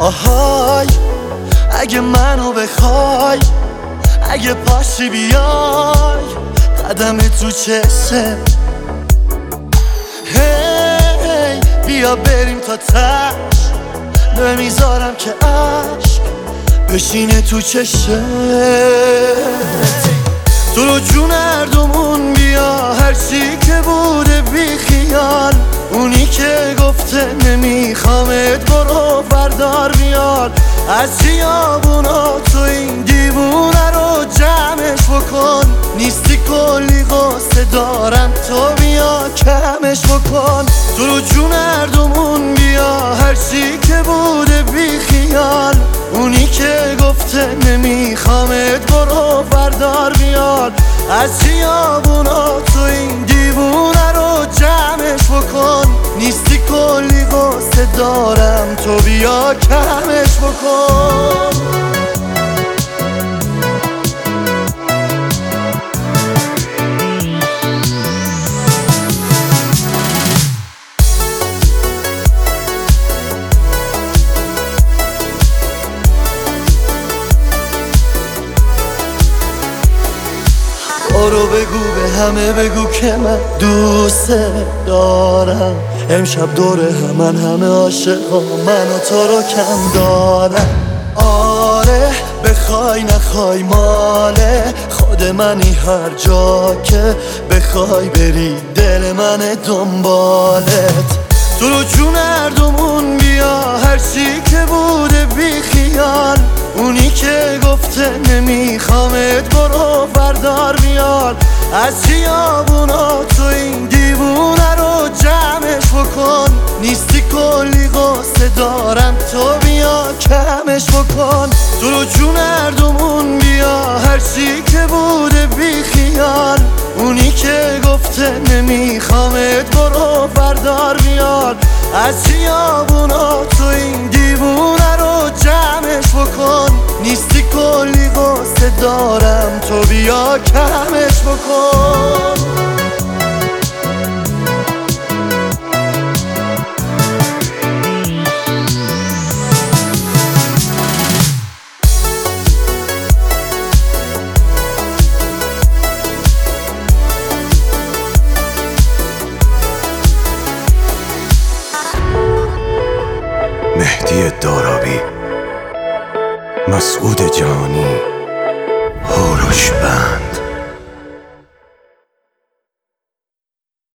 آهای اگه منو بخوای، اگه پاشی بیای قدم تو چشه، هی بیا بریم تا تش، نمیذارم که عشق بشینه تو چشه. تو رو جون هردومون بیا، هرچی که بوده بی خیال، اونی که گفته نمیخوامت برو بردار بیار. از خیابونا تو این دیوونه رو جمعش بکن، نیستی کلی قصه دارم تو بیا کمش بکن. تو رو جون هردومون بیا، هرچی که بوده بی خیال، اونی که گفته نمیخوامت برو بردار بیار. از خیابونا تو این دیوونه رو جمعش بکن، نیستی کلی قصه دارم تو بیا کمش بکن. برو بگو به همه بگو که من دوست دارم، امشب دور همه عاشقا من و تو رو کم دارم. آره بخوای نخوای ماله خود منی، هر جا که بخوای بری دل من دنبالت. تو رو جون هردومون بیا، هرچی که بوده بی خیال، اونی که گفته نمیخوامت برو بردار بیار. از خیابونا تو این دیوونه رو جمعش بکن، نیستی کلی قصه دارم تو بیا کمش بکن. تو رو جون هردومون بیا، هرچی که بوده بی خیال، اونی که گفته نمیخوامت برو بردار بیار. از خیابونا تو این دیوونه رو جمعش بکن، نیستی کلی قصه دارم تو بیا کمش بکن. مهدی دارابی، مسعود جانی، هوروش